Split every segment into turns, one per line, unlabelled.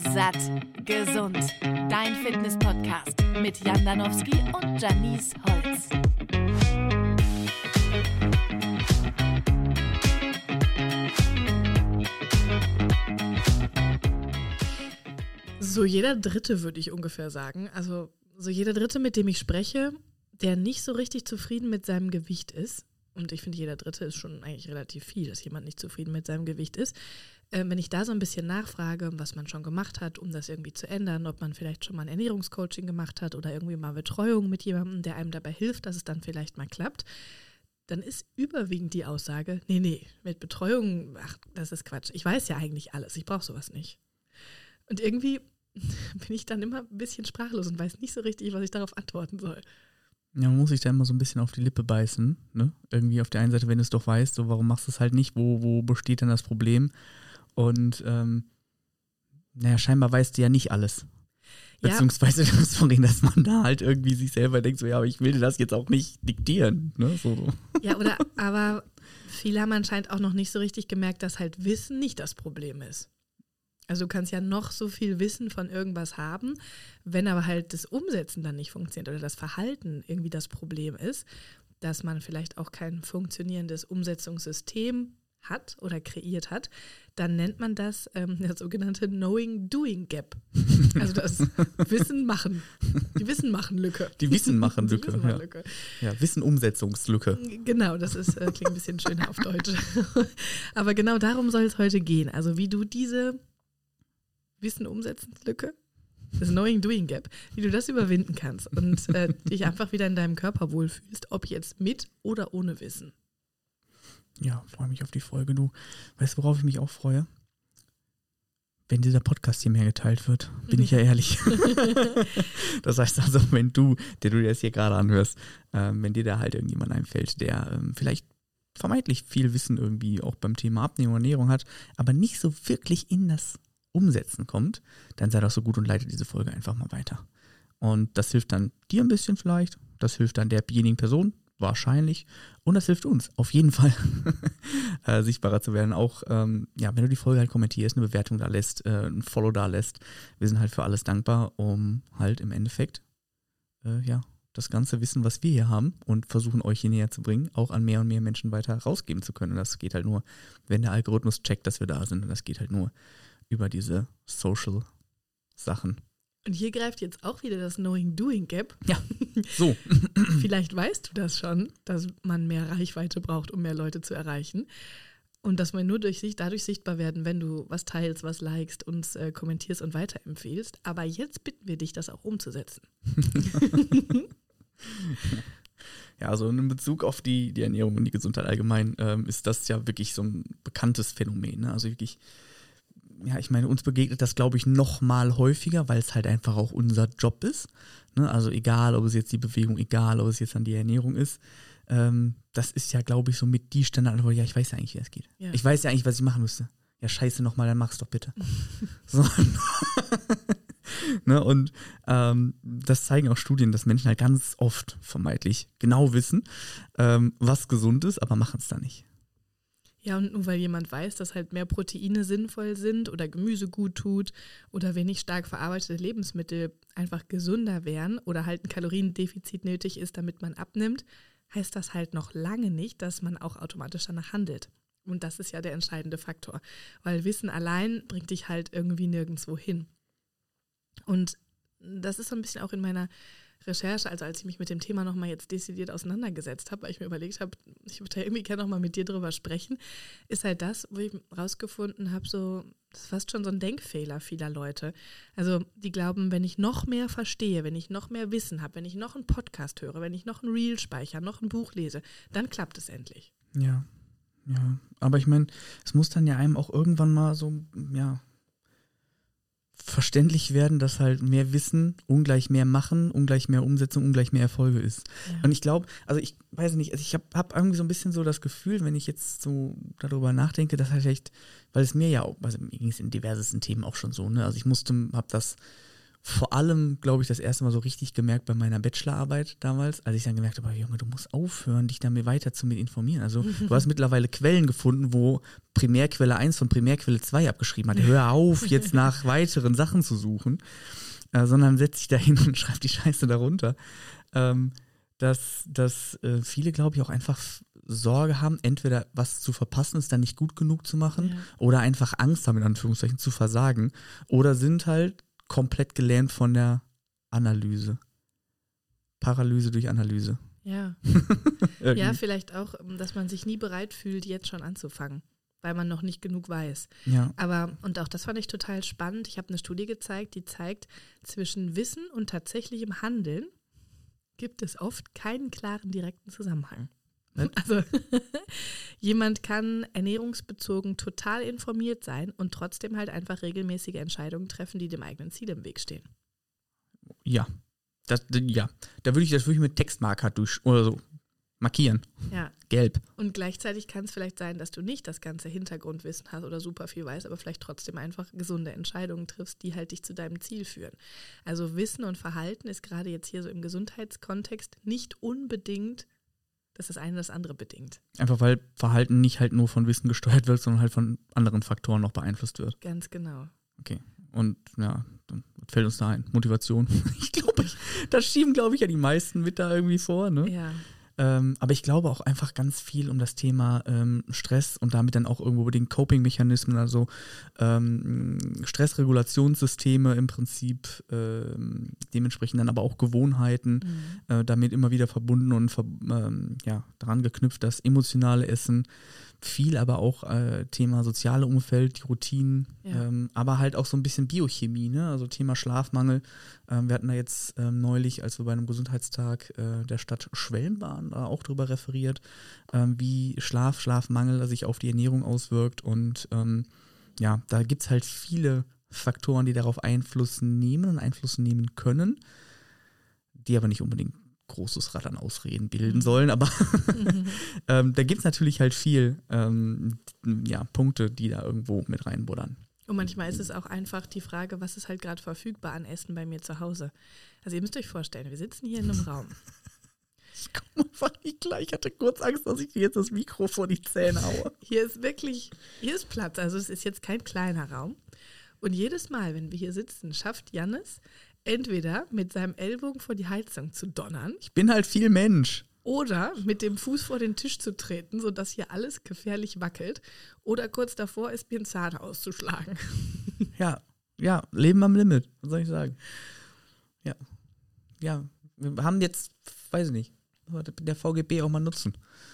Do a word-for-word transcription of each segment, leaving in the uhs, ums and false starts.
Satt, gesund. Dein Fitness-Podcast mit Jan Danowski und Janice Holz.
So jeder Dritte, würde ich ungefähr sagen. Also so jeder Dritte, mit dem ich spreche, der nicht so richtig zufrieden mit seinem Gewicht ist. Und ich finde, jeder Dritte ist schon eigentlich relativ viel, dass jemand nicht zufrieden mit seinem Gewicht ist. Äh, wenn ich da so ein bisschen nachfrage, was man schon gemacht hat, um das irgendwie zu ändern, ob man vielleicht schon mal ein Ernährungscoaching gemacht hat oder irgendwie mal Betreuung mit jemandem, der einem dabei hilft, dass es dann vielleicht mal klappt, dann ist überwiegend die Aussage, nee, nee, mit Betreuung, ach, das ist Quatsch. Ich weiß ja eigentlich alles, ich brauche sowas nicht. Und irgendwie bin ich dann immer ein bisschen sprachlos und weiß nicht so richtig, was ich darauf antworten soll.
Ja, man muss sich da immer so ein bisschen auf die Lippe beißen, ne? Irgendwie auf der einen Seite, wenn du es doch weißt, so warum machst du es halt nicht, wo, wo besteht dann das Problem? Und ähm, naja, scheinbar weißt du ja nicht alles. Ja. Beziehungsweise, sorry, dass man da halt irgendwie sich selber denkt, so ja, aber ich will dir das jetzt auch nicht diktieren, ne? So, so.
Ja, oder, aber viele haben anscheinend auch noch nicht so richtig gemerkt, dass halt Wissen nicht das Problem ist. Also du kannst ja noch so viel Wissen von irgendwas haben, wenn aber halt das Umsetzen dann nicht funktioniert oder das Verhalten irgendwie das Problem ist, dass man vielleicht auch kein funktionierendes Umsetzungssystem hat oder kreiert hat, dann nennt man das ähm, das sogenannte Knowing-Doing-Gap. Also das Wissen-Machen. Die Wissen-Machen-Lücke.
Die Wissen-Machen-Lücke.
Die Wissen-Machen-Lücke.
Ja, ja, Wissen-Umsetzungslücke.
Genau, das ist, äh, klingt ein bisschen schöner auf Deutsch. Aber genau darum soll es heute gehen. Also wie du diese Wissen-Umsetzungslücke, das Knowing-Doing-Gap, wie du das überwinden kannst und äh, dich einfach wieder in deinem Körper wohlfühlst, ob jetzt mit oder ohne Wissen.
Ja, freue mich auf die Folge. Du weißt, worauf ich mich auch freue? Wenn dieser Podcast hier mehr geteilt wird, bin ich ja ehrlich. Das heißt also, wenn du, der du dir das hier gerade anhörst, ähm, wenn dir da halt irgendjemand einfällt, der ähm, vielleicht vermeintlich viel Wissen irgendwie auch beim Thema Abnehmen und Ernährung hat, aber nicht so wirklich in das Umsetzen kommt, dann sei doch so gut und leite diese Folge einfach mal weiter. Und das hilft dann dir ein bisschen vielleicht, das hilft dann derjenigen Person, wahrscheinlich, und das hilft uns auf jeden Fall, äh, sichtbarer zu werden. Auch, ähm, ja, wenn du die Folge halt kommentierst, eine Bewertung da lässt, äh, ein Follow da lässt, wir sind halt für alles dankbar, um halt im Endeffekt, äh, ja, das ganze Wissen, was wir hier haben und versuchen euch hier näher zu bringen, auch an mehr und mehr Menschen weiter rausgeben zu können. Und das geht halt nur, wenn der Algorithmus checkt, dass wir da sind, und das geht halt nur über diese Social-Sachen.
Und hier greift jetzt auch wieder das Knowing-Doing-Gap.
Ja, so.
Vielleicht weißt du das schon, dass man mehr Reichweite braucht, um mehr Leute zu erreichen. Und dass man nur durch sich dadurch sichtbar werden, wenn du was teilst, was likest, uns äh, kommentierst und weiterempfehlst. Aber jetzt bitten wir dich, das auch umzusetzen.
Ja, also in Bezug auf die, die Ernährung und die Gesundheit allgemein ähm, ist das ja wirklich so ein bekanntes Phänomen, ne? Also wirklich, ja, ich meine, uns begegnet das, glaube ich, noch mal häufiger, weil es halt einfach auch unser Job ist. Ne? Also egal, ob es jetzt die Bewegung, egal, ob es jetzt dann die Ernährung ist. Ähm, das ist ja, glaube ich, so mit die Standardantwort, ja, ich weiß ja eigentlich, wie das geht. Ja. Ich weiß ja eigentlich, was ich machen müsste. Ja, scheiße nochmal, dann mach's doch bitte. So. Ne? Und ähm, das zeigen auch Studien, dass Menschen halt ganz oft vermeintlich genau wissen, ähm, was gesund ist, aber machen es da nicht.
Ja, und nur weil jemand weiß, dass halt mehr Proteine sinnvoll sind oder Gemüse gut tut oder wenig stark verarbeitete Lebensmittel einfach gesünder wären oder halt ein Kaloriendefizit nötig ist, damit man abnimmt, heißt das halt noch lange nicht, dass man auch automatisch danach handelt. Und das ist ja der entscheidende Faktor, weil Wissen allein bringt dich halt irgendwie nirgendwo hin. Und das ist so ein bisschen auch in meiner Recherche, also als ich mich mit dem Thema nochmal jetzt dezidiert auseinandergesetzt habe, weil ich mir überlegt habe, ich würde da irgendwie gerne nochmal mit dir drüber sprechen, ist halt das, wo ich rausgefunden habe, so, das ist fast schon so ein Denkfehler vieler Leute. Also die glauben, wenn ich noch mehr verstehe, wenn ich noch mehr Wissen habe, wenn ich noch einen Podcast höre, wenn ich noch ein Reel speichere, noch ein Buch lese, dann klappt es endlich.
Ja, ja, aber ich meine, es muss dann ja einem auch irgendwann mal so, ja, verständlich werden, dass halt mehr Wissen ungleich mehr Machen, ungleich mehr Umsetzung, ungleich mehr Erfolge ist. Ja. Und ich glaube, also ich weiß nicht, also ich habe hab irgendwie so ein bisschen so das Gefühl, wenn ich jetzt so darüber nachdenke, dass halt echt, weil es mir ja auch, also mir ging es in diversesten Themen auch schon so, ne, also ich musste, habe das vor allem, glaube ich, das erste Mal so richtig gemerkt bei meiner Bachelorarbeit damals, als ich dann gemerkt habe, Junge, du musst aufhören, dich damit weiter zu mit informieren. Also du hast mittlerweile Quellen gefunden, wo Primärquelle eins von Primärquelle zwei abgeschrieben hat. Hör auf, jetzt nach weiteren Sachen zu suchen, äh, sondern setz dich da hin und schreib die Scheiße darunter. Ähm, dass dass äh, viele, glaube ich, auch einfach Sorge haben, entweder was zu verpassen, es dann nicht gut genug zu machen, ja. oder einfach Angst haben, in Anführungszeichen, zu versagen. Oder sind halt komplett gelähmt von der Analyse. Paralyse durch Analyse.
Ja. Ja, vielleicht auch, dass man sich nie bereit fühlt, jetzt schon anzufangen, weil man noch nicht genug weiß.
Ja.
Aber, und auch das fand ich total spannend, ich habe eine Studie gezeigt, die zeigt, zwischen Wissen und tatsächlichem Handeln gibt es oft keinen klaren, direkten Zusammenhang. Also jemand kann ernährungsbezogen total informiert sein und trotzdem halt einfach regelmäßige Entscheidungen treffen, die dem eigenen Ziel im Weg stehen.
Ja, das, ja. Da würde ich das wirklich mit Textmarker durch oder so markieren.
Ja.
Gelb.
Und gleichzeitig kann es vielleicht sein, dass du nicht das ganze Hintergrundwissen hast oder super viel weißt, aber vielleicht trotzdem einfach gesunde Entscheidungen triffst, die halt dich zu deinem Ziel führen. Also Wissen und Verhalten ist gerade jetzt hier so im Gesundheitskontext nicht unbedingt, dass das eine das andere bedingt.
Einfach weil Verhalten nicht halt nur von Wissen gesteuert wird, sondern halt von anderen Faktoren noch beeinflusst wird.
Ganz genau.
Okay. Und ja, dann fällt uns da ein. Motivation. Ich glaube, das schieben, glaube ich, ja die meisten mit da irgendwie vor, ne?
Ja.
Ähm, aber ich glaube auch einfach ganz viel um das Thema ähm, Stress und damit dann auch irgendwo bedingt Coping-Mechanismen, also ähm, Stressregulationssysteme im Prinzip, ähm, dementsprechend dann aber auch Gewohnheiten, mhm. äh, damit immer wieder verbunden und ver- ähm, ja, daran geknüpft, das emotionale Essen, viel aber auch äh, Thema soziale Umfeld, die Routinen,
ja.
ähm, aber halt auch so ein bisschen Biochemie, ne? Also Thema Schlafmangel. Ähm, wir hatten da jetzt ähm, neulich, als wir bei einem Gesundheitstag äh, der Stadt Schwelm waren, äh, auch drüber referiert, ähm, wie Schlaf, Schlafmangel sich auf die Ernährung auswirkt und ähm, ja, da gibt es halt viele Faktoren, die darauf Einfluss nehmen und Einfluss nehmen können, die aber nicht unbedingt großes Rad an Ausreden bilden mhm. sollen, aber mhm. ähm, da gibt es natürlich halt viel ähm, ja, Punkte, die da irgendwo mit reinbuddern.
Und manchmal ist es auch einfach die Frage, was ist halt gerade verfügbar an Essen bei mir zu Hause. Also ihr müsst euch vorstellen, wir sitzen hier in einem Raum.
Ich komme einfach nicht gleich. Ich hatte kurz Angst, dass ich dir jetzt das Mikro vor die Zähne haue.
Hier ist wirklich, hier ist Platz. Also es ist jetzt kein kleiner Raum. Und jedes Mal, wenn wir hier sitzen, schafft Jannis entweder mit seinem Ellbogen vor die Heizung zu donnern.
Ich bin halt viel Mensch.
Oder mit dem Fuß vor den Tisch zu treten, sodass hier alles gefährlich wackelt. Oder kurz davor ist, mir einen Zahn auszuschlagen.
Ja, ja, Leben am Limit, was soll ich sagen. Ja, ja, wir haben jetzt, weiß ich nicht, der V G B auch mal nutzen.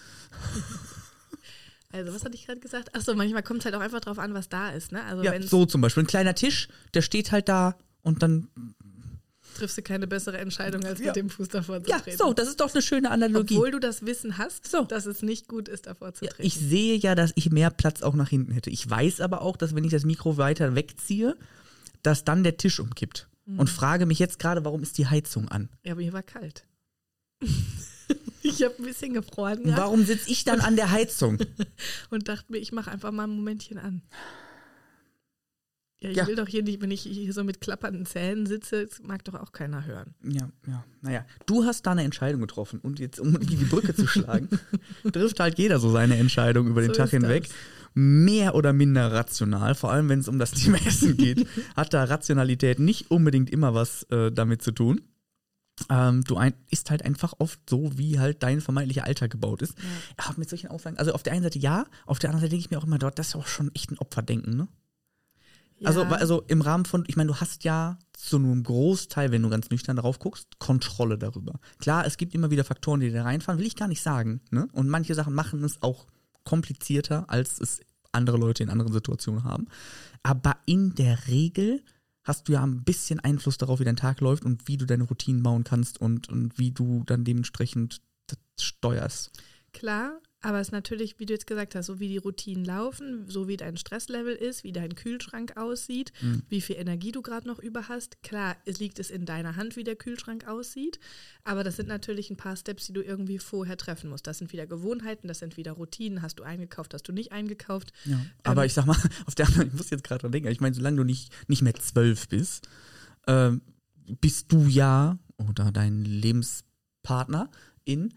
Also, was hatte ich gerade gesagt? Achso, manchmal kommt es halt auch einfach drauf an, was da ist, ne? Also
ja, so zum Beispiel. Ein kleiner Tisch, der steht halt da und dann
triffst du keine bessere Entscheidung, als ja. mit dem Fuß davor zu
ja,
treten.
Ja, so, das ist doch eine schöne Analogie.
Obwohl du das Wissen hast,
so.
dass es nicht gut ist, davor zu treten.
Ja, ich sehe ja, dass ich mehr Platz auch nach hinten hätte. Ich weiß aber auch, dass wenn ich das Mikro weiter wegziehe, dass dann der Tisch umkippt. Mhm. Und frage mich jetzt gerade, warum ist die Heizung an?
Ja, aber hier war kalt. Ich habe ein bisschen gefroren.
Ja. Warum sitze ich dann an der Heizung?
Und dachte mir, ich mache einfach mal ein Momentchen an. Ja, ich
ja.
will doch hier nicht, wenn ich hier so mit klappernden Zähnen sitze, das mag doch auch keiner hören.
Ja, ja, naja. Du hast da eine Entscheidung getroffen und jetzt, um die Brücke zu schlagen, trifft halt jeder so seine Entscheidung über den so Tag hinweg. Das. Mehr oder minder rational, vor allem wenn es um das Thema Essen geht, hat da Rationalität nicht unbedingt immer was äh, damit zu tun. Ähm, du ein, ist halt einfach oft so, wie halt dein vermeintlicher Alltag gebaut ist. Ja. Aber mit solchen Aussagen, also auf der einen Seite ja, auf der anderen Seite denke ich mir auch immer, dort, das ist auch schon echt ein Opferdenken, ne? Ja. Also, also im Rahmen von, ich meine, du hast ja zu einem Großteil, wenn du ganz nüchtern darauf guckst, Kontrolle darüber. Klar, es gibt immer wieder Faktoren, die da reinfahren, will ich gar nicht sagen, ne? Und manche Sachen machen es auch komplizierter, als es andere Leute in anderen Situationen haben. Aber in der Regel hast du ja ein bisschen Einfluss darauf, wie dein Tag läuft und wie du deine Routinen bauen kannst und, und wie du dann dementsprechend das steuerst.
Klar, aber es ist natürlich, wie du jetzt gesagt hast, so wie die Routinen laufen, so wie dein Stresslevel ist, wie dein Kühlschrank aussieht, mhm. wie viel Energie du gerade noch über hast. Klar, es liegt es in deiner Hand, wie der Kühlschrank aussieht, aber das sind natürlich ein paar Steps, die du irgendwie vorher treffen musst. Das sind wieder Gewohnheiten, das sind wieder Routinen. Hast du eingekauft, hast du nicht eingekauft.
Ja, aber ähm, ich sag mal, auf der anderen, ich muss jetzt gerade dran denken, ich meine, solange du nicht, nicht mehr zwölf bist, ähm, bist du ja oder dein Lebenspartner in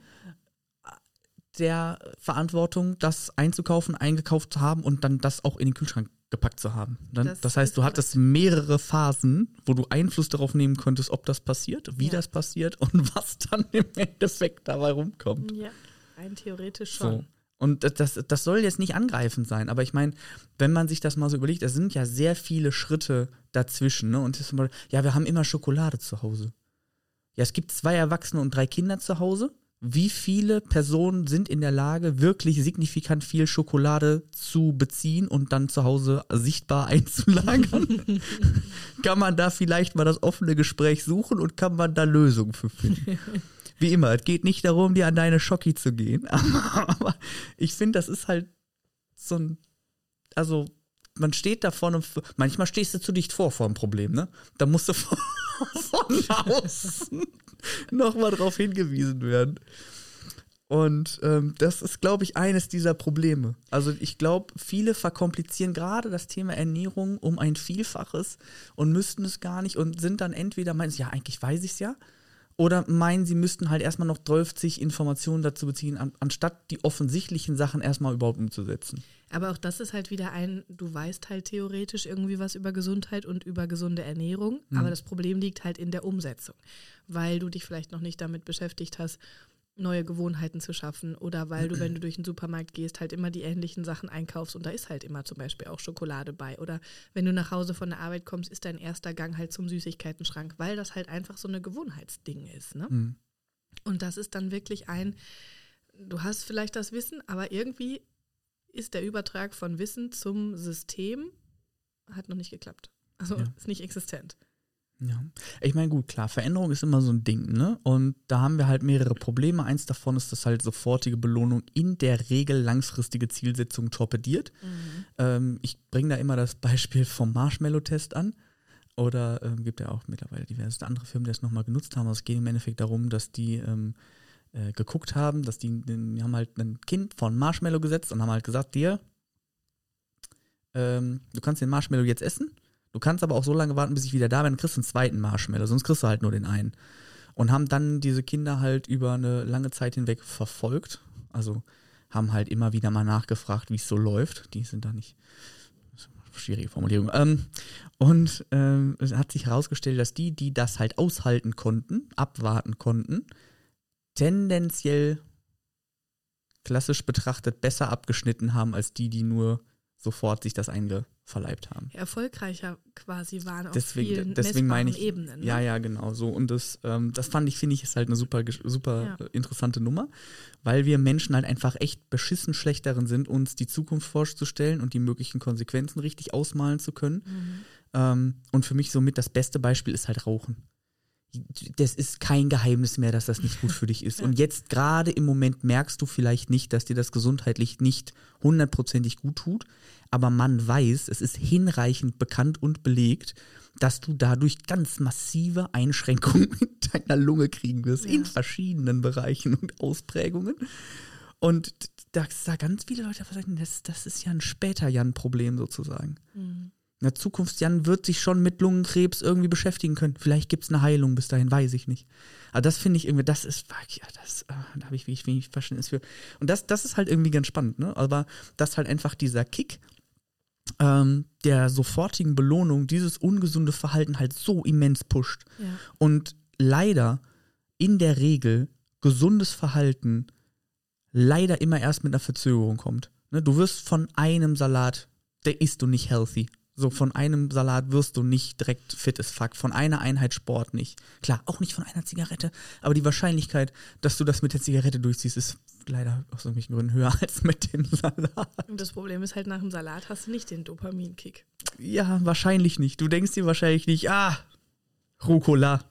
der Verantwortung, das einzukaufen, eingekauft zu haben und dann das auch in den Kühlschrank gepackt zu haben. Dann, das, das heißt, du hattest mehrere Phasen, wo du Einfluss darauf nehmen konntest, ob das passiert, wie ja. das passiert und was dann im Endeffekt dabei rumkommt.
Ja, rein theoretisch schon.
So. Und das, das soll jetzt nicht angreifend sein, aber ich meine, wenn man sich das mal so überlegt, es sind ja sehr viele Schritte dazwischen. Ne? Und das ist mal, ja, wir haben immer Schokolade zu Hause. Ja, es gibt zwei Erwachsene und drei Kinder zu Hause. Wie viele Personen sind in der Lage, wirklich signifikant viel Schokolade zu beziehen und dann zu Hause sichtbar einzulagern? Kann man da vielleicht mal das offene Gespräch suchen und kann man da Lösungen für finden? Wie immer, es geht nicht darum, dir an deine Schocki zu gehen, aber, aber ich finde, das ist halt so ein, also man steht da vorne, manchmal stehst du zu dicht vor vor einem Problem, ne? Da musst du von, von außen nochmal drauf hingewiesen werden. Und ähm, das ist, glaube ich, eines dieser Probleme. Also ich glaube, viele verkomplizieren gerade das Thema Ernährung um ein Vielfaches und müssten es gar nicht und sind dann entweder, meinen sie, ja, eigentlich weiß ich es ja, oder meinen, sie müssten halt erstmal noch dreißig Informationen dazu beziehen, an, anstatt die offensichtlichen Sachen erstmal überhaupt umzusetzen.
Aber auch das ist halt wieder ein, du weißt halt theoretisch irgendwie was über Gesundheit und über gesunde Ernährung, mhm. aber das Problem liegt halt in der Umsetzung, weil du dich vielleicht noch nicht damit beschäftigt hast, neue Gewohnheiten zu schaffen oder weil du, wenn du durch den Supermarkt gehst, halt immer die ähnlichen Sachen einkaufst und da ist halt immer zum Beispiel auch Schokolade bei oder wenn du nach Hause von der Arbeit kommst, ist dein erster Gang halt zum Süßigkeitenschrank, weil das halt einfach so eine Gewohnheitsding ist, ne? Mhm. Und das ist dann wirklich ein, du hast vielleicht das Wissen, aber irgendwie ist der Übertrag von Wissen zum System, hat noch nicht geklappt. Also ja. ist nicht existent.
Ja, ich meine, gut, klar, Veränderung ist immer so ein Ding, ne? Und da haben wir halt mehrere Probleme. Eins davon ist, dass halt sofortige Belohnung in der Regel langfristige Zielsetzungen torpediert. Mhm. Ähm, ich bringe da immer das Beispiel vom Marshmallow-Test an. Oder ähm, gibt ja auch mittlerweile diverse andere Firmen, die das nochmal genutzt haben. Es geht im Endeffekt darum, dass die ähm, äh, geguckt haben, dass die, die haben halt ein Kind von Marshmallow gesetzt und haben halt gesagt, dir, ähm, du kannst den Marshmallow jetzt essen. Du kannst aber auch so lange warten, bis ich wieder da bin, dann kriegst du einen zweiten Marshmallow, sonst kriegst du halt nur den einen. Und haben dann diese Kinder halt über eine lange Zeit hinweg verfolgt. Also haben halt immer wieder mal nachgefragt, wie es so läuft. Die sind da nicht, schwierige Formulierung. Ähm, und ähm, es hat sich herausgestellt, dass die, die das halt aushalten konnten, abwarten konnten, tendenziell klassisch betrachtet besser abgeschnitten haben, als die, die nur sofort sich das eingeverleibt haben.
Erfolgreicher quasi waren auf
deswegen,
vielen
deswegen meine ich,
Ebenen. Ne?
Ja, ja, genau so. Und das, ähm, das fand ich, finde ich, ist halt eine super, super ja. interessante Nummer, weil wir Menschen halt einfach echt beschissen schlecht darin sind, uns die Zukunft vorzustellen und die möglichen Konsequenzen richtig ausmalen zu können. Mhm. Ähm, und für mich somit das beste Beispiel ist halt Rauchen. Das ist kein Geheimnis mehr, dass das nicht gut für dich ist. Ja. Und jetzt gerade im Moment merkst du vielleicht nicht, dass dir das gesundheitlich nicht hundertprozentig gut tut, aber man weiß, es ist hinreichend bekannt und belegt, dass du dadurch ganz massive Einschränkungen in deiner Lunge kriegen wirst, ja. in verschiedenen Bereichen und Ausprägungen. Und da, da ganz viele Leute sagen, das, das ist ja ein Später-Jan-Problem sozusagen. Mhm. In der Zukunft, Jan wird sich schon mit Lungenkrebs irgendwie beschäftigen können. Vielleicht gibt es eine Heilung bis dahin, weiß ich nicht. Aber das finde ich irgendwie, das ist, ja, das, da habe ich wenig, wenig Verständnis für. Und das, das ist halt irgendwie ganz spannend, ne? Aber dass halt einfach dieser Kick ähm, der sofortigen Belohnung dieses ungesunde Verhalten halt so immens pusht. Ja. Und leider in der Regel gesundes Verhalten leider immer erst mit einer Verzögerung kommt. Ne? Du wirst von einem Salat, der isst du nicht healthy. So, von einem Salat wirst du nicht direkt fit as fuck. Von einer Einheit Sport nicht. Klar, auch nicht von einer Zigarette. Aber die Wahrscheinlichkeit, dass du das mit der Zigarette durchziehst, ist leider aus irgendwelchen Gründen höher als mit dem Salat.
Und das Problem ist halt, nach dem Salat hast du nicht den Dopaminkick.
Ja, wahrscheinlich nicht. Du denkst dir wahrscheinlich nicht, ah, Rucola,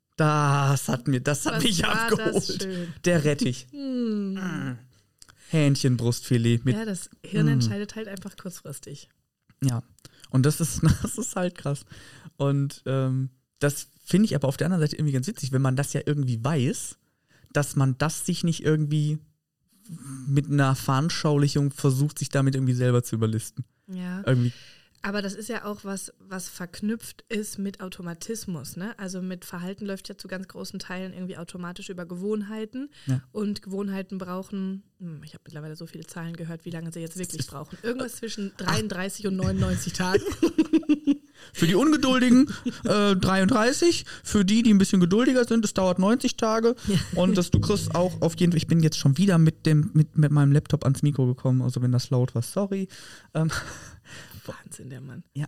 das hat mir, das hat
Was
mich
war
abgeholt.
Das schön.
Der Rettich.
Hm.
Mm. Hähnchenbrustfilet. Mit,
ja, das Hirn mm. entscheidet halt einfach kurzfristig.
Ja, und das ist, das ist halt krass. Und ähm, das finde ich aber auf der anderen Seite irgendwie ganz witzig, wenn man das ja irgendwie weiß, dass man das sich nicht irgendwie mit einer Veranschaulichung versucht, sich damit irgendwie selber zu überlisten.
Ja,
irgendwie.
Aber das ist ja auch was, was verknüpft ist mit Automatismus, ne? Also mit Verhalten läuft ja zu ganz großen Teilen irgendwie automatisch über Gewohnheiten.
Ja.
Und Gewohnheiten brauchen, hm, ich habe mittlerweile so viele Zahlen gehört, wie lange sie jetzt wirklich brauchen. Irgendwas zwischen dreiunddreißig und neunundneunzig Tagen.
Für die Ungeduldigen äh, dreiunddreißig, für die, die ein bisschen geduldiger sind, es dauert neunzig Tage.
Ja.
Und das, du kriegst auch auf jeden Fall, ich bin jetzt schon wieder mit, dem, mit, mit meinem Laptop ans Mikro gekommen, also wenn das laut war, sorry. Ähm,
Wahnsinn, der Mann.
Ja.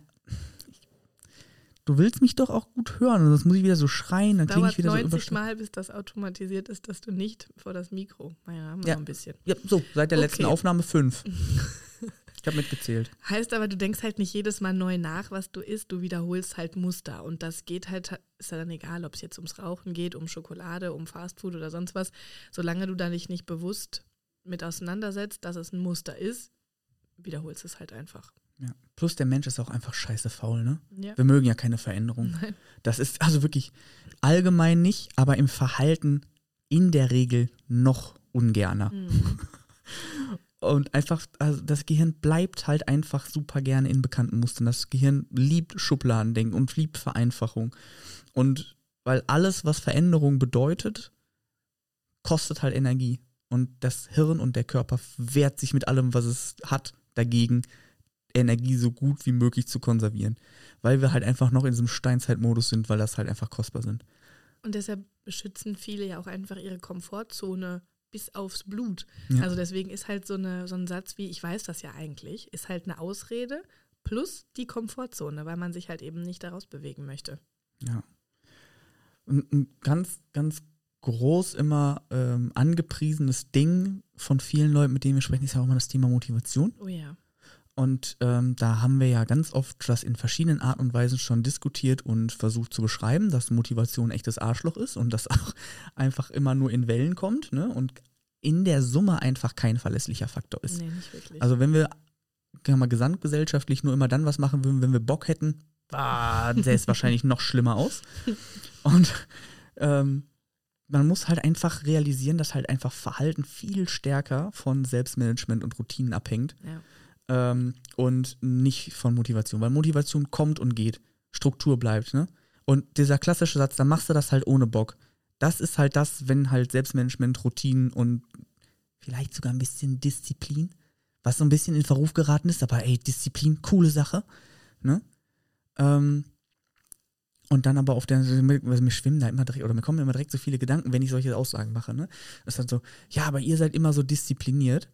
Du willst mich doch auch gut hören, sonst muss ich wieder so schreien, dann klinge ich wieder so
neunzig
überstürzt.
Mal, bis das automatisiert ist, dass du nicht vor das Mikro. Naja, haben wir
Ja.
noch ein bisschen.
Ja, so, seit der
Okay.
letzten Aufnahme fünf. Ich habe mitgezählt.
Heißt aber, du denkst halt nicht jedes Mal neu nach, was du isst, du wiederholst halt Muster. Und das geht halt, ist ja dann egal, ob es jetzt ums Rauchen geht, um Schokolade, um Fastfood oder sonst was. Solange du da dich nicht bewusst mit auseinandersetzt, dass es ein Muster ist, wiederholst es halt einfach.
Ja. Plus der Mensch ist auch einfach scheiße faul, ne?
Ja.
Wir mögen ja keine Veränderung.
Nein.
Das ist also wirklich allgemein nicht, aber im Verhalten in der Regel noch ungerner.
Mhm.
Und einfach, also das Gehirn bleibt halt einfach super gerne in bekannten Mustern. Das Gehirn liebt Schubladendenken und liebt Vereinfachung. Und weil alles, was Veränderung bedeutet, kostet halt Energie. Und das Hirn und der Körper wehrt sich mit allem, was es hat, dagegen, Energie so gut wie möglich zu konservieren. Weil wir halt einfach noch in diesem Steinzeitmodus sind, weil das halt einfach kostbar sind.
Und deshalb beschützen viele ja auch einfach ihre Komfortzone bis aufs Blut.
Ja.
Also deswegen ist halt so, eine, so ein Satz wie, ich weiß das ja eigentlich, ist halt eine Ausrede plus die Komfortzone, weil man sich halt eben nicht daraus bewegen möchte.
Ja. Und ein ganz, ganz groß immer ähm, angepriesenes Ding von vielen Leuten, mit denen wir sprechen, ist ja auch immer das Thema Motivation.
Oh ja.
Und ähm, da haben wir ja ganz oft das in verschiedenen Arten und Weisen schon diskutiert und versucht zu beschreiben, dass Motivation ein echtes Arschloch ist und das auch einfach immer nur in Wellen kommt, ne? Und in der Summe einfach kein verlässlicher Faktor ist.
Nee, nicht wirklich.
Also wenn wir, sagen wir mal, gesamtgesellschaftlich nur immer dann was machen würden, wenn wir Bock hätten, ah, sähe es wahrscheinlich noch schlimmer aus. Und ähm, man muss halt einfach realisieren, dass halt einfach Verhalten viel stärker von Selbstmanagement und Routinen abhängt.
ja.
Ähm, und nicht von Motivation, weil Motivation kommt und geht, Struktur bleibt, ne? Und dieser klassische Satz, dann machst du das halt ohne Bock. Das ist halt das, wenn halt Selbstmanagement, Routinen und vielleicht sogar ein bisschen Disziplin, was so ein bisschen in Verruf geraten ist, aber ey, Disziplin, coole Sache, ne? Ähm, und dann aber auf der, also mir schwimmen da immer direkt, oder mir kommen immer direkt so viele Gedanken, wenn ich solche Aussagen mache, ne? Das ist dann so, ja, aber ihr seid immer so diszipliniert.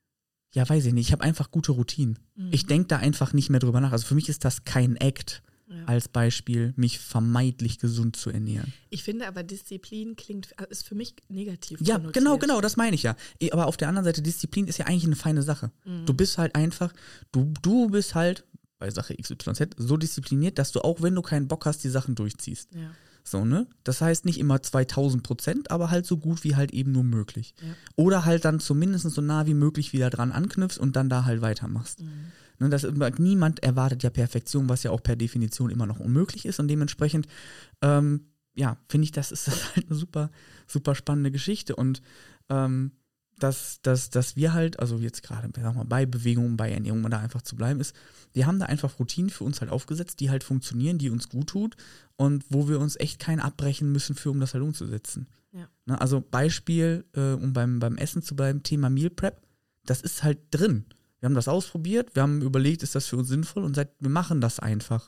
Ja, weiß ich nicht, ich habe einfach gute Routinen.
Mhm.
Ich denke da einfach nicht mehr drüber nach. Also für mich ist das kein Act,
Ja.
als Beispiel, mich vermeidlich gesund zu ernähren.
Ich finde aber, Disziplin klingt, ist für mich negativ
Ja,
konnotiert.
genau, genau, das meine ich ja. Aber auf der anderen Seite, Disziplin ist ja eigentlich eine feine Sache.
Mhm.
Du bist halt einfach, du, du bist halt bei Sache X Y Z so diszipliniert, dass du auch, wenn du keinen Bock hast, die Sachen durchziehst.
Ja.
So, ne? Das heißt nicht immer zweitausend Prozent, aber halt so gut wie halt eben nur möglich.
Ja.
Oder halt dann zumindest so nah wie möglich wieder dran anknüpfst und dann da halt weitermachst.
Mhm.
Ne, das, niemand erwartet ja Perfektion, was ja auch per Definition immer noch unmöglich ist und dementsprechend, ähm, ja, finde ich, das ist das halt eine super, super spannende Geschichte und ähm, dass, dass, dass wir halt, also jetzt gerade sag mal, bei Bewegung, bei Ernährung, um da einfach zu bleiben, ist, wir haben da einfach Routinen für uns halt aufgesetzt, die halt funktionieren, die uns gut tut und wo wir uns echt kein abbrechen müssen für, um das halt umzusetzen.
Ja.
Ne, also Beispiel, äh, um beim, beim Essen zu bleiben, Thema Meal Prep, das ist halt drin. Wir haben das ausprobiert, wir haben überlegt, ist das für uns sinnvoll und seit, wir machen das einfach.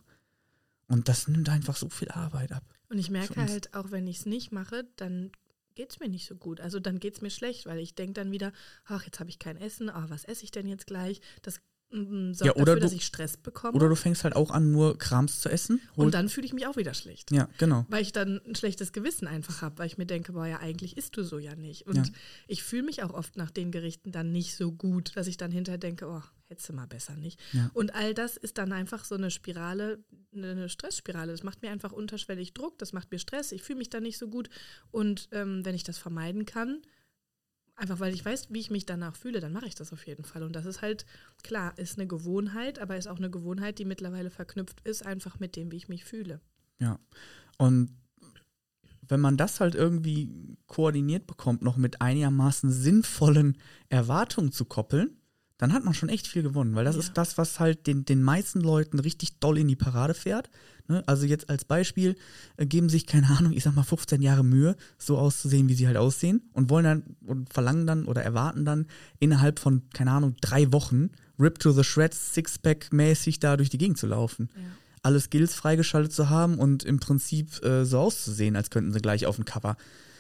Und das nimmt einfach so viel Arbeit ab.
Und ich merke
Für uns.
halt, auch wenn ich es nicht mache, dann geht es mir nicht so gut. Also dann geht es mir schlecht, weil ich denke dann wieder, ach, jetzt habe ich kein Essen, ah, was esse ich denn jetzt gleich? Das mm, sorgt
Ja, oder
dafür,
du-
dass ich Stress bekomme.
Oder du fängst halt auch an, nur Krams zu essen.
und
Hol-
dann fühle ich mich auch wieder schlecht.
ja, genau.
Weil ich dann ein schlechtes Gewissen einfach habe, weil ich mir denke, boah, ja, eigentlich isst du so ja nicht. Und
Ja.
ich fühle mich auch oft nach den Gerichten dann nicht so gut, dass ich dann hinterher denke, oh, hättest du mal besser nicht.
Ja.
Und all das ist dann einfach so eine Spirale, eine Stressspirale. Das macht mir einfach unterschwellig Druck, das macht mir Stress, ich fühle mich dann nicht so gut. Und ähm, wenn ich das vermeiden kann, einfach weil ich weiß, wie ich mich danach fühle, dann mache ich das auf jeden Fall. Und das ist halt, klar, ist eine Gewohnheit, aber ist auch eine Gewohnheit, die mittlerweile verknüpft ist, einfach mit dem, wie ich mich fühle.
Ja. Und wenn man das halt irgendwie koordiniert bekommt, noch mit einigermaßen sinnvollen Erwartungen zu koppeln, dann hat man schon echt viel gewonnen, weil das
Ja.
ist das, was halt den, den meisten Leuten richtig doll in die Parade fährt. Ne? Also jetzt als Beispiel äh, geben sich, keine Ahnung, ich sag mal fünfzehn Jahre Mühe, so auszusehen, wie sie halt aussehen und wollen dann und verlangen dann oder erwarten dann innerhalb von, keine Ahnung, drei Wochen Rip to the Shreds, Sixpack-mäßig da durch die Gegend zu laufen.
Ja.
Alle Skills freigeschaltet zu haben und im Prinzip äh, so auszusehen, als könnten sie gleich auf dem Cover.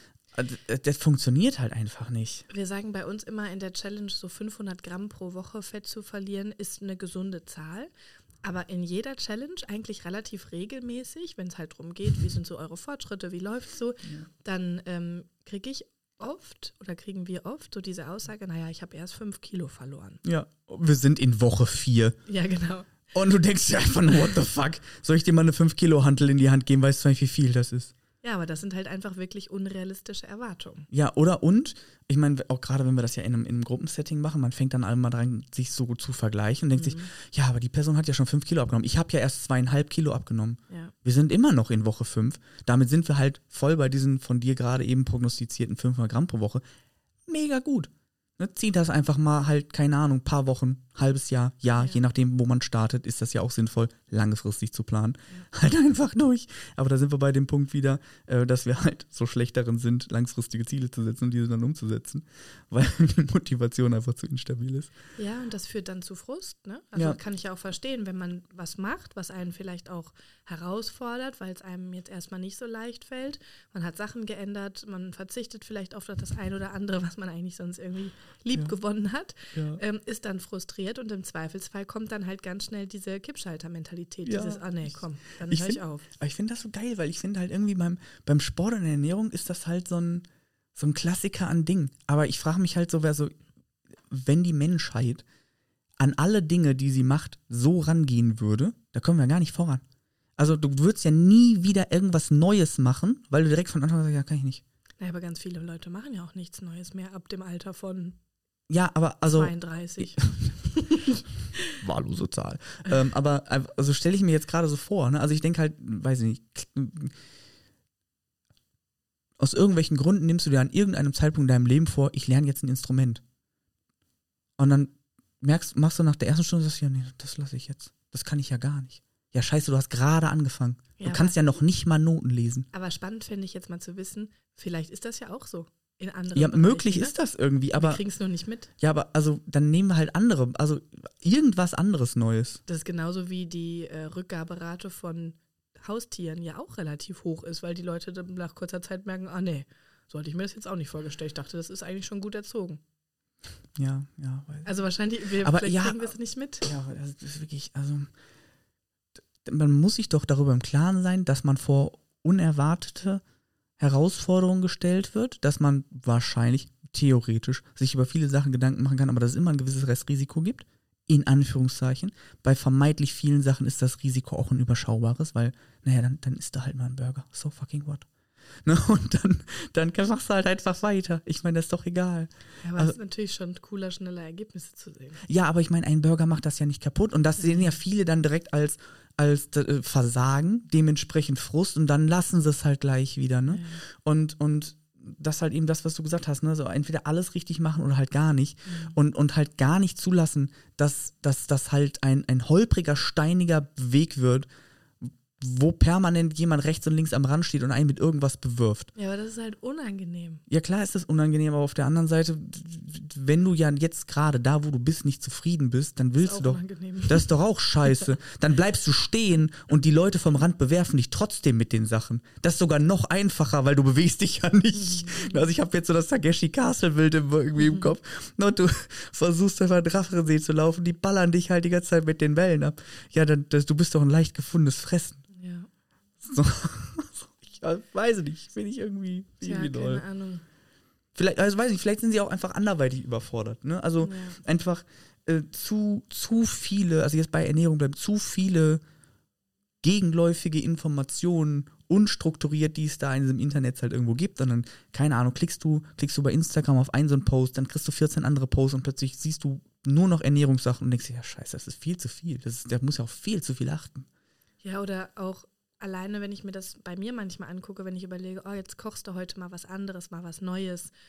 Das, das funktioniert halt einfach nicht.
Wir sagen bei uns immer in der Challenge, so fünfhundert Gramm pro Woche Fett zu verlieren, ist eine gesunde Zahl. Aber in jeder Challenge eigentlich relativ regelmäßig, wenn es halt darum geht, wie sind so eure Fortschritte, wie läuft es so, ja. dann ähm, kriege ich oft oder kriegen wir oft so diese Aussage, naja, ich habe erst fünf Kilo verloren.
Ja, wir sind in Woche vier.
Ja, genau.
Und du denkst dir einfach nur, what the fuck? Soll ich dir mal eine fünf Kilo Hantel in die Hand geben, weißt du nicht, wie viel das ist?
Ja, aber das sind halt einfach wirklich unrealistische Erwartungen.
Ja, oder und, ich meine, auch gerade wenn wir das ja in einem, in einem Gruppensetting machen, man fängt dann einmal dran, sich so gut zu vergleichen und denkt
Mhm.
sich, ja, aber die Person hat ja schon fünf Kilo abgenommen. Ich habe ja erst zweieinhalb Kilo abgenommen.
Ja.
Wir sind immer noch in Woche fünf. Damit sind wir halt voll bei diesen von dir gerade eben prognostizierten fünfhundert Gramm pro Woche. Mega gut. Ne, zieht das einfach mal halt, keine Ahnung, paar Wochen, halbes Jahr, Jahr,
Ja.
je nachdem, wo man startet, ist das ja auch sinnvoll, langfristig zu planen. Ja. Halt einfach durch. Aber da sind wir bei dem Punkt wieder, äh, dass wir halt so schlecht darin sind, langfristige Ziele zu setzen und diese dann umzusetzen, weil die Motivation einfach zu instabil ist.
Ja, und das führt dann zu Frust, ne? Also
Ja.
kann ich ja auch verstehen, wenn man was macht, was einen vielleicht auch herausfordert, weil es einem jetzt erstmal nicht so leicht fällt. Man hat Sachen geändert, man verzichtet vielleicht auf das ein oder andere, was man eigentlich sonst irgendwie lieb
Ja.
gewonnen hat,
Ja.
ähm, ist dann frustriert und im Zweifelsfall kommt dann halt ganz schnell diese Kippschalter-Mentalität,
Ja.
dieses, ah nee, komm, dann
Ich
höre ich
find-
auf.
Aber ich finde das so geil, weil ich finde halt irgendwie beim, beim Sport und der Ernährung ist das halt so ein, so ein Klassiker an Ding. Aber ich frage mich halt so, wer so, wenn die Menschheit an alle Dinge, die sie macht, so rangehen würde, da kommen wir gar nicht voran. Also du würdest ja nie wieder irgendwas Neues machen, weil du direkt von Anfang an sagst, ja, kann ich nicht.
Naja, aber ganz viele Leute machen ja auch nichts Neues mehr ab dem Alter von
Ja, aber also
zweiunddreißig.
wahllose Zahl. ähm, aber also stelle ich mir jetzt gerade so vor, ne? Also ich denke halt, weiß ich nicht, aus irgendwelchen Gründen nimmst du dir an irgendeinem Zeitpunkt in deinem Leben vor, ich lerne jetzt ein Instrument. Und dann merkst, machst du nach der ersten Stunde, sagst du, ja, nee, das lasse ich jetzt. Das kann ich ja gar nicht. Ja, scheiße, du hast gerade angefangen.
Ja,
du kannst ja noch nicht mal Noten lesen.
Aber spannend fände ich jetzt mal zu wissen, vielleicht ist das ja auch so in anderen
Ja,
Bereichen,
möglich
ne?
ist das irgendwie,
Wir
aber
kriegen es nur nicht mit.
ja, aber also dann nehmen wir halt andere, also irgendwas anderes Neues.
Das ist genauso wie die äh, Rückgaberate von Haustieren ja auch relativ hoch ist, weil die Leute dann nach kurzer Zeit merken, ah nee, so hatte ich mir das jetzt auch nicht vorgestellt. Ich dachte, das ist eigentlich schon gut erzogen.
Ja, ja. Weiß.
Also wahrscheinlich, wir,
Aber
vielleicht
ja,
kriegen wir es nicht mit.
Ja, aber das ist wirklich, also man muss sich doch darüber im Klaren sein, dass man vor unerwartete Herausforderungen gestellt wird, dass man wahrscheinlich theoretisch sich über viele Sachen Gedanken machen kann, aber dass es immer ein gewisses Restrisiko gibt, in Anführungszeichen. Bei vermeintlich vielen Sachen ist das Risiko auch ein überschaubares, weil, naja, dann, dann isst du halt mal einen Burger. So fucking what? Ne? Und dann, dann machst du halt einfach weiter. Ich meine, das ist doch egal.
Ja, aber
Also-
es ist natürlich schon cooler, schneller Ergebnisse zu sehen.
Ja, aber ich meine, ein Burger macht das ja nicht kaputt. Und das sehen ja viele dann direkt als, als äh, Versagen, dementsprechend Frust. Und dann lassen sie es halt gleich wieder. Ne?
Ja.
Und, und das ist halt eben das, was du gesagt hast. Ne? So entweder alles richtig machen oder halt gar nicht.
Mhm.
Und, und halt gar nicht zulassen, dass das halt ein, ein holpriger, steiniger Weg wird, wo permanent jemand rechts und links am Rand steht und einen mit irgendwas bewirft.
Ja, aber das ist halt unangenehm.
Ja, klar ist das unangenehm, aber auf der anderen Seite, wenn du ja jetzt gerade da, wo du bist, nicht zufrieden bist, dann willst
ist
du
auch
doch,
unangenehm.
das ist doch auch scheiße. Dann bleibst du stehen und die Leute vom Rand bewerfen dich trotzdem mit den Sachen. Das ist sogar noch einfacher, weil du bewegst dich ja nicht. Also ich habe jetzt so das Takeshi Castle Bild im, irgendwie im Kopf. Und du versuchst einfach einen Drachensee zu laufen, die ballern dich halt die ganze Zeit mit den Wellen ab. Ja, dann, das, du bist doch ein leicht gefundenes Fressen.
Ja,
So. Ich weiß nicht, finde ich irgendwie,
Tja,
irgendwie doll.
keine Ahnung.
Vielleicht, also weiß ich, vielleicht sind sie auch einfach anderweitig überfordert. Ne? Also
Ja.
einfach äh, zu, zu viele, also jetzt bei Ernährung bleiben zu viele gegenläufige Informationen, unstrukturiert, die es da in diesem Internet halt irgendwo gibt. Und dann, keine Ahnung, klickst du, klickst du bei Instagram auf einen so einen Post, dann kriegst du vierzehn andere Posts und plötzlich siehst du nur noch Ernährungssachen und denkst dir, ja scheiße, das ist viel zu viel. Das ist, der muss ja auf viel zu viel achten.
Ja, oder auch alleine, wenn ich mir das bei mir manchmal angucke, wenn ich überlege, oh, jetzt kochst du heute mal was anderes, mal was Neues.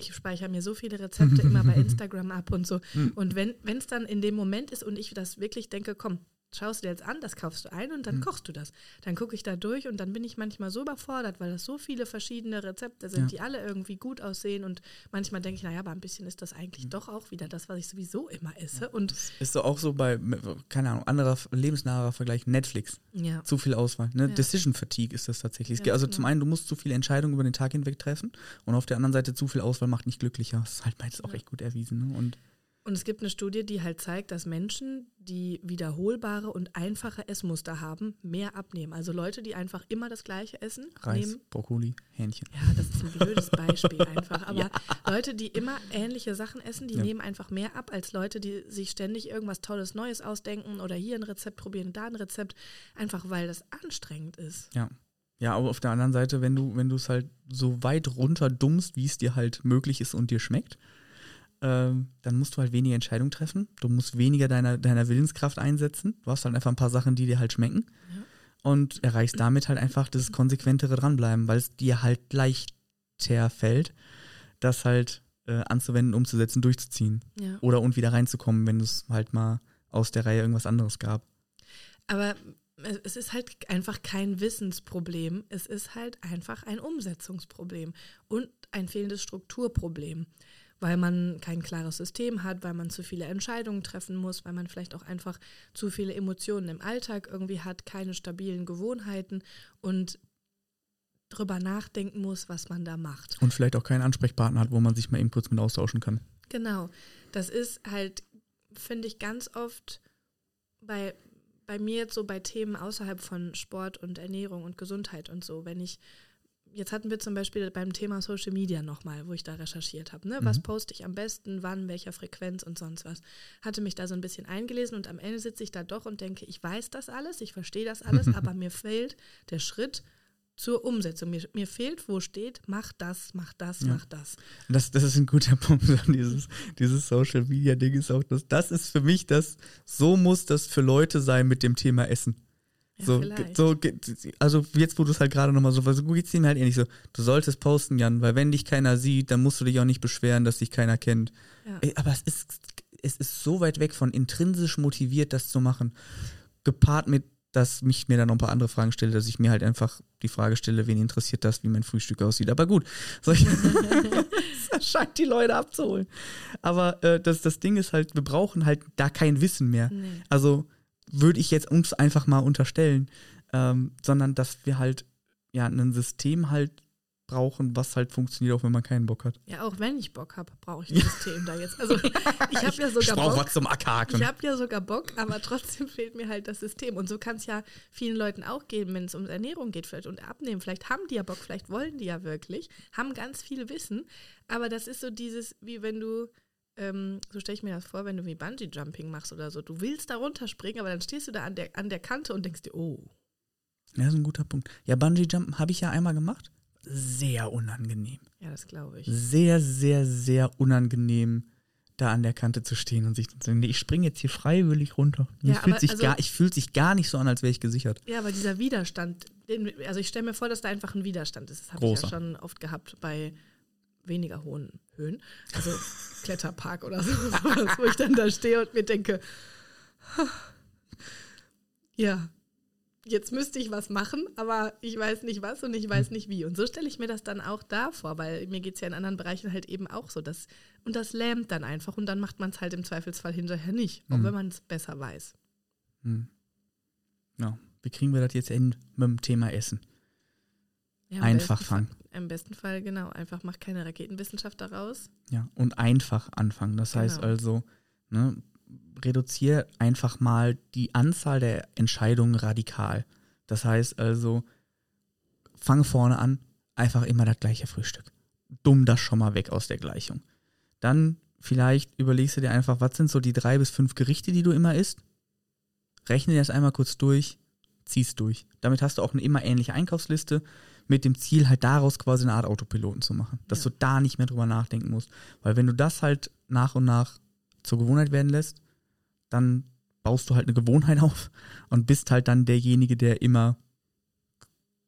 ich speichere mir so viele Rezepte immer bei Instagram ab und so. Und wenn es dann in dem Moment ist und ich das wirklich denke, komm, schaust du dir jetzt an, das kaufst du ein und dann mhm. kochst du das. Dann gucke ich da durch und dann bin ich manchmal so überfordert, weil das so viele verschiedene Rezepte sind, ja. die alle irgendwie gut aussehen und manchmal denke ich, naja, aber ein bisschen ist das eigentlich mhm. doch auch wieder das, was ich sowieso immer esse. Und
ist so auch so bei, keine Ahnung, anderer lebensnaher Vergleich, Netflix. Ja. Zu viel Auswahl. Ne? Ja. Decision Fatigue ist das tatsächlich. Ja, also genau. Zum einen, du musst zu viele Entscheidungen über den Tag hinweg treffen und auf der anderen Seite zu viel Auswahl macht nicht glücklicher. Das ist halt beides auch ja. echt gut erwiesen. Ne? Und
Und es gibt eine Studie, die halt zeigt, dass Menschen, die wiederholbare und einfache Essmuster haben, mehr abnehmen. Also Leute, die einfach immer das Gleiche essen.
Reis,
nehmen,
Brokkoli, Hähnchen.
Ja, das ist ein blödes Beispiel einfach. Aber ja. Leute, die immer ähnliche Sachen essen, die ja. nehmen einfach mehr ab als Leute, die sich ständig irgendwas Tolles Neues ausdenken oder hier ein Rezept probieren, da ein Rezept. Einfach weil das anstrengend ist.
Ja. Ja, aber auf der anderen Seite, wenn du, wenn du es halt so weit runterdummst, wie es dir halt möglich ist und dir schmeckt, dann musst du halt weniger Entscheidungen treffen. Du musst weniger deiner, deiner Willenskraft einsetzen. Du hast halt einfach ein paar Sachen, die dir halt schmecken. Ja. Und erreichst damit halt einfach das konsequentere Dranbleiben, weil es dir halt leichter fällt, das halt äh, anzuwenden, umzusetzen, durchzuziehen. Ja. Oder und wieder reinzukommen, wenn es halt mal aus der Reihe irgendwas anderes gab.
Aber es ist halt einfach kein Wissensproblem. Es ist halt einfach ein Umsetzungsproblem und ein fehlendes Strukturproblem. Weil man kein klares System hat, weil man zu viele Entscheidungen treffen muss, weil man vielleicht auch einfach zu viele Emotionen im Alltag irgendwie hat, keine stabilen Gewohnheiten und drüber nachdenken muss, was man da macht.
Und vielleicht auch keinen Ansprechpartner hat, wo man sich mal eben kurz mit austauschen kann.
Genau. Das ist halt, finde ich, ganz oft bei, bei mir jetzt so bei Themen außerhalb von Sport und Ernährung und Gesundheit und so, wenn ich Jetzt hatten wir zum Beispiel beim Thema Social Media nochmal, wo ich da recherchiert habe. Ne? Mhm. Was poste ich am besten, wann, welcher Frequenz und sonst was. Hatte mich da so ein bisschen eingelesen und am Ende sitze ich da doch und denke, ich weiß das alles, ich verstehe das alles, aber mir fehlt der Schritt zur Umsetzung. Mir, mir fehlt, wo steht, mach das, mach das, ja. mach das.
das. Das ist ein guter Punkt. Dieses, dieses Social Media Ding ist auch das. Das ist für mich das, so muss das für Leute sein mit dem Thema Essen.
Ja,
so, so, also jetzt, wo du es halt gerade nochmal so, so geht es ihm halt ähnlich so, du solltest posten, Jan, weil wenn dich keiner sieht, dann musst du dich auch nicht beschweren, dass dich keiner kennt. Ja. Ey, aber es ist, es ist so weit weg von intrinsisch motiviert, das zu machen, gepaart mit, dass mich mir dann noch ein paar andere Fragen stelle, dass ich mir halt einfach die Frage stelle, wen interessiert das, wie mein Frühstück aussieht. Aber gut, so ich, das scheint die Leute abzuholen. Aber äh, das, das Ding ist halt, wir brauchen halt da kein Wissen mehr. Nee. Also würde ich jetzt uns einfach mal unterstellen, ähm, sondern dass wir halt ja ein System halt brauchen, was halt funktioniert, auch wenn man keinen Bock hat.
Ja, auch wenn ich Bock habe, brauche ich ein System da jetzt. Also ich habe ja sogar
ich
Bock.
Was zum Abhaken.
Ich habe ja sogar Bock, aber trotzdem fehlt mir halt das System. Und so kann es ja vielen Leuten auch gehen, wenn es um Ernährung geht vielleicht und Abnehmen. Vielleicht haben die ja Bock, vielleicht wollen die ja wirklich, haben ganz viel Wissen. Aber das ist so dieses, wie wenn du Ähm, so stelle ich mir das vor, wenn du wie Bungee-Jumping machst oder so. Du willst da runterspringen, aber dann stehst du da an der, an der Kante und denkst dir, oh.
Ja, das ist ein guter Punkt. Ja, Bungee-Jumpen habe ich ja einmal gemacht. Sehr unangenehm.
Ja, das glaube ich.
Sehr, sehr, sehr unangenehm, da an der Kante zu stehen und sich zu sagen, nee, ich springe jetzt hier freiwillig runter. Ja, fühlt sich also, gar, ich fühlt sich gar nicht so an, als wäre ich gesichert.
Ja, aber dieser Widerstand, den, also ich stelle mir vor, dass da einfach ein Widerstand ist. Das habe ich ja schon oft gehabt bei weniger hohen Höhen, also Kletterpark oder so, sowas, wo ich dann da stehe und mir denke, ja, jetzt müsste ich was machen, aber ich weiß nicht was und ich weiß nicht wie. Und so stelle ich mir das dann auch da vor, weil mir geht es ja in anderen Bereichen halt eben auch so. Dass, und das lähmt dann einfach und dann macht man es halt im Zweifelsfall hinterher nicht, auch mhm. wenn man es besser weiß.
Mhm. Ja, wie kriegen wir das jetzt hin mit dem Thema Essen? Ja, einfach fangen.
Im besten Fall, genau, einfach mach keine Raketenwissenschaft daraus.
Ja, und einfach anfangen. Das
genau.
heißt also, ne, reduziere einfach mal die Anzahl der Entscheidungen radikal. Das heißt also, fange vorne an, einfach immer das gleiche Frühstück. Dumm das schon mal weg aus der Gleichung. Dann vielleicht überlegst du dir einfach, was sind so die drei bis fünf Gerichte, die du immer isst? Rechne dir das einmal kurz durch, zieh's durch. Damit hast du auch eine immer ähnliche Einkaufsliste, mit dem Ziel, halt daraus quasi eine Art Autopiloten zu machen. Dass ja. du da nicht mehr drüber nachdenken musst. Weil wenn du das halt nach und nach zur Gewohnheit werden lässt, dann baust du halt eine Gewohnheit auf und bist halt dann derjenige, der immer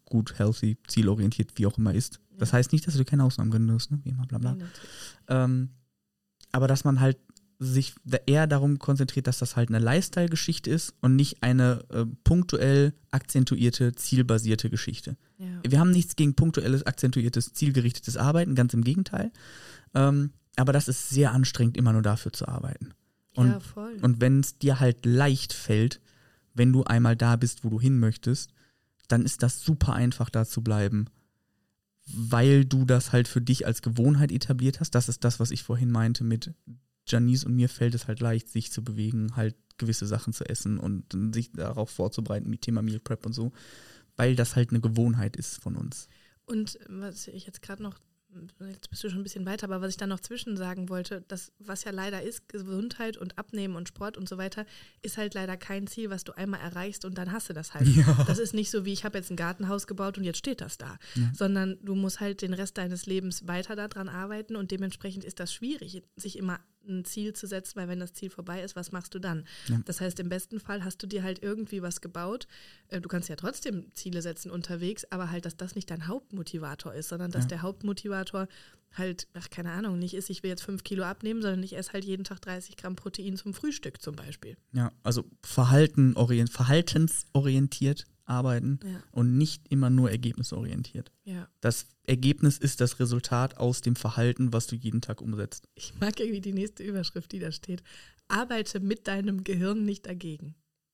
gut, healthy, zielorientiert, wie auch immer ist. Ja. Das heißt nicht, dass du keine Ausnahmen gönnen wirst, ne? Wie immer, bla bla. Nee, ähm, aber dass man halt sich eher darum konzentriert, dass das halt eine Lifestyle-Geschichte ist und nicht eine äh, punktuell akzentuierte, zielbasierte Geschichte. Ja. Wir haben nichts gegen punktuelles, akzentuiertes, zielgerichtetes Arbeiten, ganz im Gegenteil. Ähm, aber das ist sehr anstrengend, immer nur dafür zu arbeiten. Und,
ja, voll.
Und wenn es dir halt leicht fällt, wenn du einmal da bist, wo du hin möchtest, dann ist das super einfach, da zu bleiben, weil du das halt für dich als Gewohnheit etabliert hast. Das ist das, was ich vorhin meinte mit Janice und mir fällt es halt leicht, sich zu bewegen, halt gewisse Sachen zu essen und sich darauf vorzubereiten, mit Thema Meal Prep und so, weil das halt eine Gewohnheit ist von uns.
Und was ich jetzt gerade noch, jetzt bist du schon ein bisschen weiter, aber was ich da noch zwischen sagen wollte, das, was ja leider ist, Gesundheit und Abnehmen und Sport und so weiter, ist halt leider kein Ziel, was du einmal erreichst und dann hast du das halt. Ja. Das ist nicht so wie, ich habe jetzt ein Gartenhaus gebaut und jetzt steht das da, ja. Sondern du musst halt den Rest deines Lebens weiter daran arbeiten und dementsprechend ist das schwierig, sich immer ein Ziel zu setzen, weil wenn das Ziel vorbei ist, was machst du dann? Ja. Das heißt, im besten Fall hast du dir halt irgendwie was gebaut. Du kannst ja trotzdem Ziele setzen unterwegs, aber halt, dass das nicht dein Hauptmotivator ist, sondern dass ja. der Hauptmotivator halt, ach keine Ahnung, nicht ist, ich will jetzt fünf Kilo abnehmen, sondern ich esse halt jeden Tag dreißig Gramm Protein zum Frühstück zum Beispiel.
Ja, also Verhalten, orient, verhaltensorientiert arbeiten ja. und nicht immer nur ergebnisorientiert.
Ja.
Das Ergebnis ist das Resultat aus dem Verhalten, was du jeden Tag umsetzt.
Ich mag irgendwie die nächste Überschrift, die da steht. Arbeite mit deinem Gehirn nicht dagegen.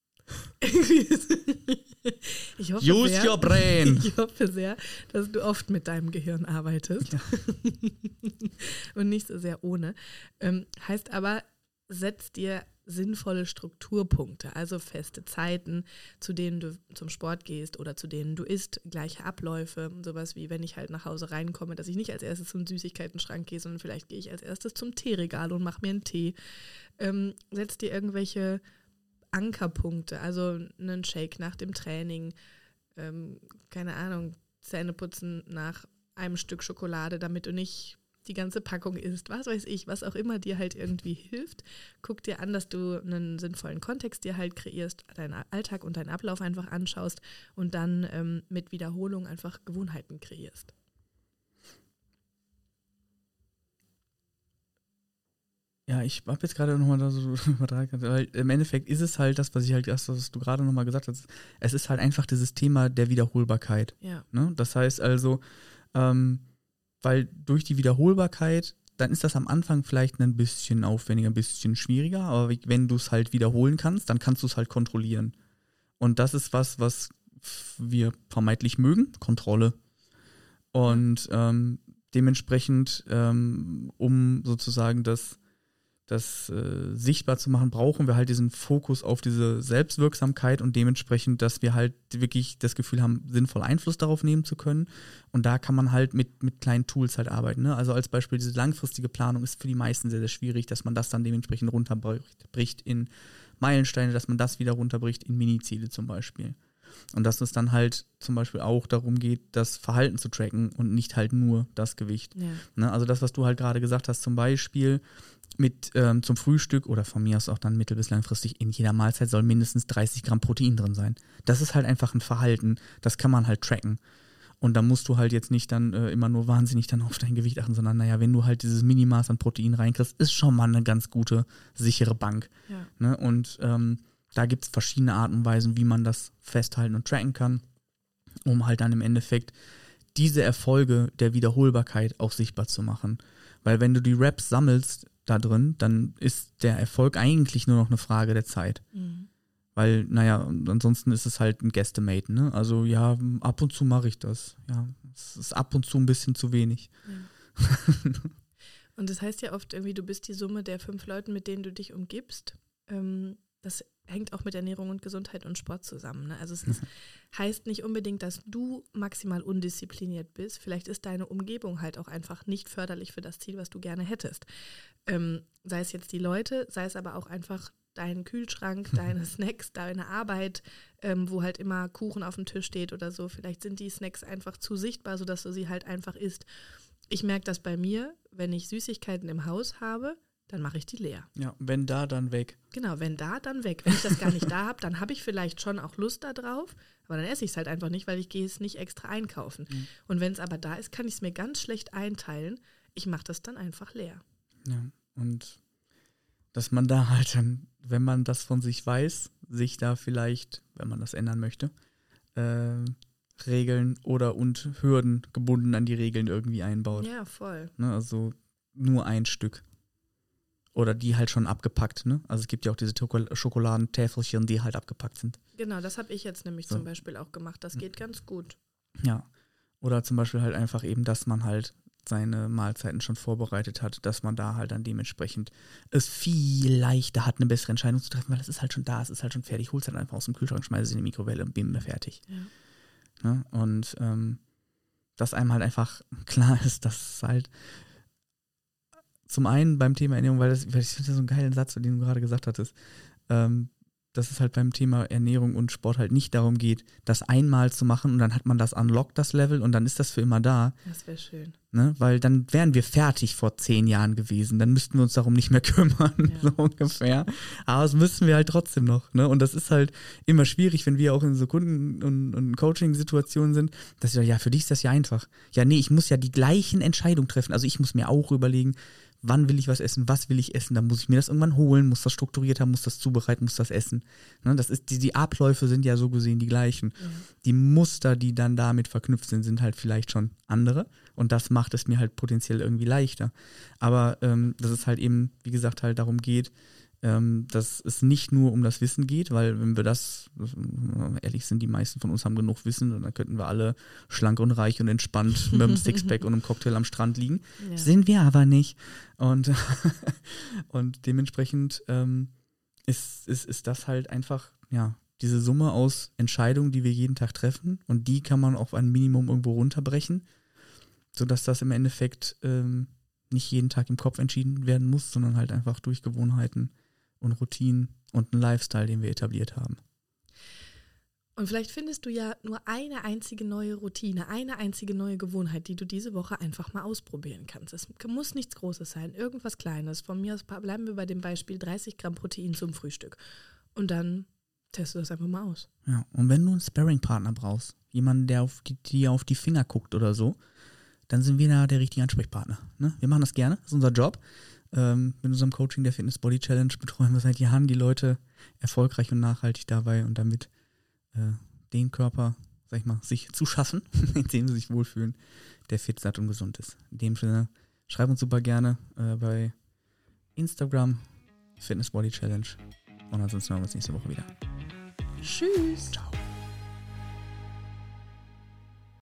ich hoffe
Use
sehr,
your brain.
Ich hoffe sehr, dass du oft mit deinem Gehirn arbeitest. Ja. Und nicht so sehr ohne. Ähm, heißt aber, setz dir sinnvolle Strukturpunkte, also feste Zeiten, zu denen du zum Sport gehst oder zu denen du isst, gleiche Abläufe, sowas wie, wenn ich halt nach Hause reinkomme, dass ich nicht als erstes zum Süßigkeiten-Schrank gehe, sondern vielleicht gehe ich als erstes zum Teeregal und mache mir einen Tee. Ähm, setz dir irgendwelche Ankerpunkte, also einen Shake nach dem Training, ähm, keine Ahnung, Zähne putzen nach einem Stück Schokolade, damit du nicht die ganze Packung isst, was weiß ich, was auch immer dir halt irgendwie hilft. Guck dir an, dass du einen sinnvollen Kontext dir halt kreierst, deinen Alltag und deinen Ablauf einfach anschaust und dann ähm, mit Wiederholung einfach Gewohnheiten kreierst.
Ja, ich habe jetzt gerade nochmal da so übertragen, weil im Endeffekt ist es halt das, was ich halt, das, was du gerade nochmal gesagt hast, es ist halt einfach dieses Thema der Wiederholbarkeit.
Ja.
Ne? Das heißt also, ähm, weil durch die Wiederholbarkeit, dann ist das am Anfang vielleicht ein bisschen aufwendiger, ein bisschen schwieriger, aber wenn du es halt wiederholen kannst, dann kannst du es halt kontrollieren. Und das ist was, was wir vermeintlich mögen, Kontrolle. Und ähm, dementsprechend, ähm, um sozusagen das das äh, sichtbar zu machen, brauchen wir halt diesen Fokus auf diese Selbstwirksamkeit und dementsprechend, dass wir halt wirklich das Gefühl haben, sinnvoll Einfluss darauf nehmen zu können. Und da kann man halt mit, mit kleinen Tools halt arbeiten. Ne? Also als Beispiel diese langfristige Planung ist für die meisten sehr, sehr schwierig, dass man das dann dementsprechend runterbricht in Meilensteine, dass man das wieder runterbricht in Mini-Ziele zum Beispiel. Und dass es dann halt zum Beispiel auch darum geht, das Verhalten zu tracken und nicht halt nur das Gewicht.
Ja.
Ne? Also das, was du halt gerade gesagt hast, zum Beispiel mit ähm, zum Frühstück oder von mir aus auch dann mittel- bis langfristig in jeder Mahlzeit soll mindestens dreißig Gramm Protein drin sein. Das ist halt einfach ein Verhalten, das kann man halt tracken. Und da musst du halt jetzt nicht dann äh, immer nur wahnsinnig dann auf dein Gewicht achten, sondern naja, wenn du halt dieses Minimaß an Protein reinkriegst, ist schon mal eine ganz gute, sichere Bank.
Ja.
Ne? Und ähm, da gibt es verschiedene Arten und Weisen, wie man das festhalten und tracken kann, um halt dann im Endeffekt diese Erfolge der Wiederholbarkeit auch sichtbar zu machen. Weil wenn du die Reps sammelst da drin, dann ist der Erfolg eigentlich nur noch eine Frage der Zeit.
Mhm.
Weil, naja, ansonsten ist es halt ein Guesstimate, ne? Also ja, ab und zu mache ich das. Ja, es ist ab und zu ein bisschen zu wenig.
Ja. Und das heißt ja oft irgendwie, du bist die Summe der fünf Leuten, mit denen du dich umgibst. Ähm, das hängt auch mit Ernährung und Gesundheit und Sport zusammen. Ne? Also es ist, heißt nicht unbedingt, dass du maximal undiszipliniert bist. Vielleicht ist deine Umgebung halt auch einfach nicht förderlich für das Ziel, was du gerne hättest. Ähm, sei es jetzt die Leute, sei es aber auch einfach dein Kühlschrank, deine Snacks, deine Arbeit, ähm, wo halt immer Kuchen auf dem Tisch steht oder so. Vielleicht sind die Snacks einfach zu sichtbar, sodass du sie halt einfach isst. Ich merke das bei mir, wenn ich Süßigkeiten im Haus habe, dann mache ich die leer.
Ja, wenn da, dann weg.
Genau, wenn da, dann weg. Wenn ich das gar nicht da habe, dann habe ich vielleicht schon auch Lust da drauf, aber dann esse ich es halt einfach nicht, weil ich gehe es nicht extra einkaufen. Mhm. Und wenn es aber da ist, kann ich es mir ganz schlecht einteilen. Ich mache das dann einfach leer.
Ja, und dass man da halt dann, wenn man das von sich weiß, sich da vielleicht, wenn man das ändern möchte, äh, Regeln oder und Hürden gebunden an die Regeln irgendwie einbaut.
Ja, voll.
Ne, also nur ein Stück. Oder die halt schon abgepackt, ne? Also es gibt ja auch diese Schokoladentäfelchen, die halt abgepackt sind.
Genau, das habe ich jetzt nämlich so. zum Beispiel auch gemacht. Das geht ganz gut.
Ja. Oder zum Beispiel halt einfach eben, dass man halt seine Mahlzeiten schon vorbereitet hat, dass man da halt dann dementsprechend es viel leichter hat, eine bessere Entscheidung zu treffen, weil es ist halt schon da, es ist halt schon fertig, holst halt einfach aus dem Kühlschrank, schmeißt es in die Mikrowelle und bim, fertig.
Ja.
Ne? Und ähm, dass einem halt einfach klar ist, dass es halt zum einen beim Thema Ernährung, weil, das, weil ich finde das so einen geilen Satz, den du gerade gesagt hattest, ähm, dass es halt beim Thema Ernährung und Sport halt nicht darum geht, das einmal zu machen und dann hat man das unlockt, das Level, und dann ist das für immer da.
Das wäre schön.
Ne? Weil dann wären wir fertig vor zehn Jahren gewesen. Dann müssten wir uns darum nicht mehr kümmern, ja. so ungefähr. Aber das müssen wir halt trotzdem noch. Ne? Und das ist halt immer schwierig, wenn wir auch in so Kunden- und, und Coaching-Situationen sind, dass ich, ja, für dich ist das ja einfach. Ja, nee, ich muss ja die gleichen Entscheidungen treffen. Also ich muss mir auch überlegen, wann will ich was essen, was will ich essen, dann muss ich mir das irgendwann holen, muss das strukturiert haben, muss das zubereiten, muss das essen. Ne, das ist, die, die Abläufe sind ja so gesehen die gleichen. Ja. Die Muster, die dann damit verknüpft sind, sind halt vielleicht schon andere, und das macht es mir halt potenziell irgendwie leichter. Aber ähm, dass es halt eben, wie gesagt, halt darum geht, ähm, dass es nicht nur um das Wissen geht, weil wenn wir das, ehrlich sind, die meisten von uns haben genug Wissen und dann könnten wir alle schlank und reich und entspannt mit einem Sixpack und einem Cocktail am Strand liegen. Ja. Sind wir aber nicht. Und, und dementsprechend ähm, ist, ist, ist das halt einfach, ja, diese Summe aus Entscheidungen, die wir jeden Tag treffen, und die kann man auf ein Minimum irgendwo runterbrechen, sodass das im Endeffekt ähm, nicht jeden Tag im Kopf entschieden werden muss, sondern halt einfach durch Gewohnheiten und Routinen und einen Lifestyle, den wir etabliert haben.
Und vielleicht findest du ja nur eine einzige neue Routine, eine einzige neue Gewohnheit, die du diese Woche einfach mal ausprobieren kannst. Es muss nichts Großes sein, irgendwas Kleines. Von mir aus bleiben wir bei dem Beispiel dreißig Gramm Protein zum Frühstück. Und dann teste das einfach mal aus.
Ja, und wenn du einen Sparring-Partner brauchst, jemanden, der auf die, dir auf die Finger guckt oder so, dann sind wir da der richtige Ansprechpartner. Ne? Wir machen das gerne, das ist unser Job. Ähm, mit unserem Coaching der Fitness Body Challenge betreuen wir seit Jahren die Leute erfolgreich und nachhaltig dabei und damit äh, den Körper, sag ich mal, sich zu schaffen, in dem sie sich wohlfühlen, der fit, satt und gesund ist. In dem Sinne, schreib uns super gerne äh, bei Instagram, Fitness Body Challenge, und ansonsten hören wir uns nächste Woche wieder.
Tschüss.
Ciao.